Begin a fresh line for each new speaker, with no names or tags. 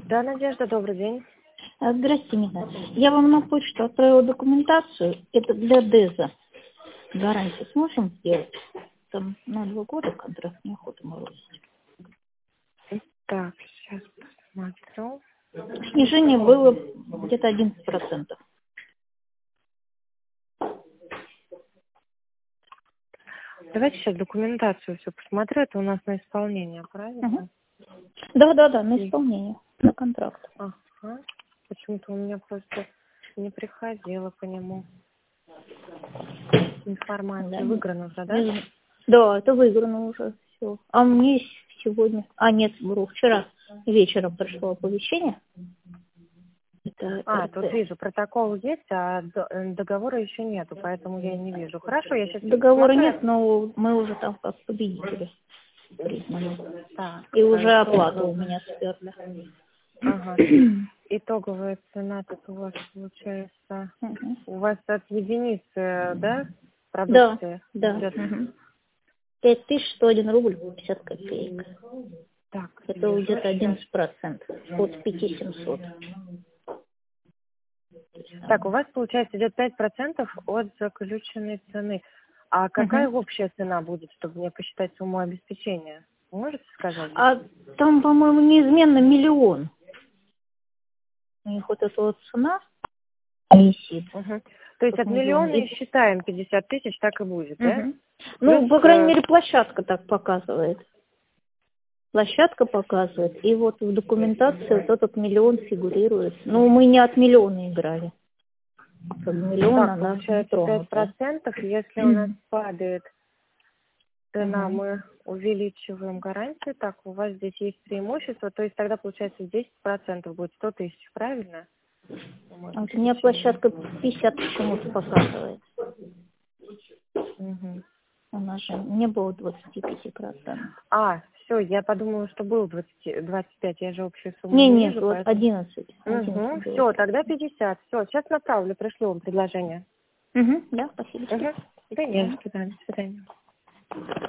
Да, Надежда, добрый день.
Здрасте, Нина. Я вам на почту отправила документацию. Это для ДЭЗа. Гарантию сможем сделать? Там на 2 года контракт, неохота морозить.
Так, сейчас посмотрю.
Снижение было где-то 11%.
Давайте сейчас документацию все посмотрю. Это у нас на исполнение, правильно?
Да, на исполнение, на контракт.
Ага. Почему-то у меня просто не приходила по нему информация.
Да.
Выиграно уже, да?
Да, это выиграно уже все. А мне сегодня... нет, вру, вчера вечером пришло оповещение.
Тут вижу, протокол есть, а договора еще нету, поэтому я и не вижу. Хорошо, я сейчас
Договора нет, но мы уже там как победители признаны.
Так,
И уже оплату у меня сперли.
Ага. Итоговая цена тут у вас получается... У вас от единицы, да, продукции?
Да.
Идет?
5101 рубль 50 копеек.
Так,
Это где-то 11% от 5700.
Так, у вас, получается, идет 5% от заключенной цены. А какая общая цена будет, чтобы мне посчитать сумму обеспечения? Можете сказать?
А там, по-моему, неизменно 1 000 000. У них вот эта вот цена висит.
То есть от миллиона и считаем 50 тысяч, так и будет, да?
Ну, по крайней мере, площадка так показывает. Площадка показывает. И вот в документации вот этот 1 000 000 фигурирует. Ну, мы не от миллиона играли. От миллиона
Так,
нас не
получается
тронуто.
5%, если у нас падает цена, мы увеличиваем гарантию. Так, у вас здесь есть преимущество, то есть тогда получается 10% будет 100 тысяч, правильно?
А вот у меня площадка 50 почему-то показывает. У нас же не было 25%.
Все, я подумала, что был 25, я же общую сумму
Не,
вижу.
вот 11.
Все, тогда 50. Все, сейчас направлю, пришлю вам предложение.
Да, спасибо.
Да, нет, до свидания.